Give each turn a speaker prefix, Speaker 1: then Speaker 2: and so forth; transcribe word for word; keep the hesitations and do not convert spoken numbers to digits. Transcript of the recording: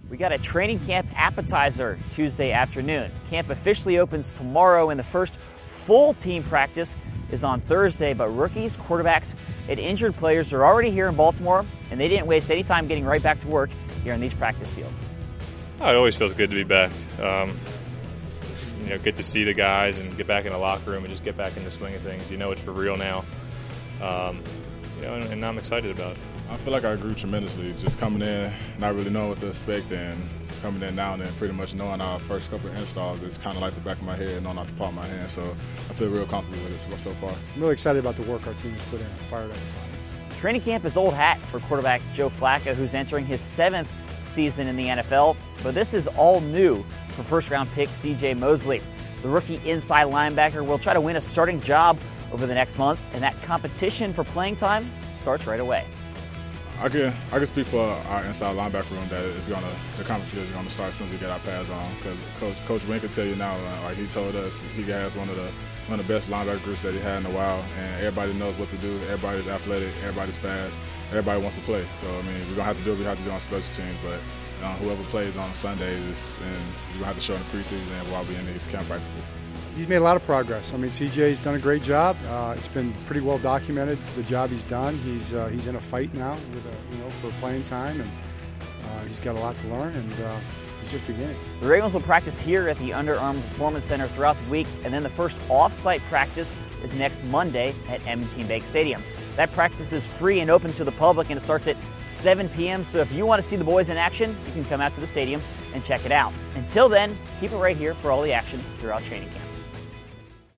Speaker 1: We got a training camp appetizer Tuesday afternoon. Camp officially opens tomorrow, and the first full team practice is on Thursday. But rookies, quarterbacks, and injured players are already here in Baltimore, and they didn't waste any time getting right back to work here in these practice fields.
Speaker 2: Oh, it always feels good to be back. Um, you know, get to see the guys and get back in the locker room and just get back in the swing of things. You know it's for real now. Um, you know, and, and I'm excited about it.
Speaker 3: I feel like I grew tremendously just coming in, not really knowing what to expect, and coming in now and then pretty much knowing our first couple of installs. It's kind of like the back of my head, knowing off the palm of my hand. So I feel real comfortable with it so far.
Speaker 4: I'm really excited about the work our team has put in. I'm fired up.
Speaker 1: Training camp is old hat for quarterback Joe Flacco, who's entering his seventh season in the N F L. But this is all new for first-round pick C J Mosley. The rookie inside linebacker will try to win a starting job over the next month, and that competition for playing time starts right away.
Speaker 3: I can I can speak for our inside linebacker room that it's gonna the competition is gonna start as soon as we get our pads on. Because Coach Coach Wynn can tell you now, like he told us, he has one of the one of the best linebacker groups that he had in a while, and everybody knows what to do. Everybody's athletic, everybody's fast, everybody wants to play. So I mean, we're gonna have to do what we have to do on special teams, but uh, whoever plays on Sundays, and we're gonna have to show in the preseason and while we're in these camp practices.
Speaker 4: He's made a lot of progress. I mean, C J's done a great job. Uh, it's been pretty well documented, the job he's done. He's uh, he's in a fight now, with a, you know, for playing time, and uh, he's got a lot to learn, and uh, he's just beginning.
Speaker 1: The Ravens will practice here at the Under Armour Performance Center throughout the week, and then the first off-site practice is next Monday at M and T Bank Stadium. That practice is free and open to the public, and it starts at seven p m So if you want to see the boys in action, you can come out to the stadium and check it out. Until then, keep it right here for all the action throughout training camp.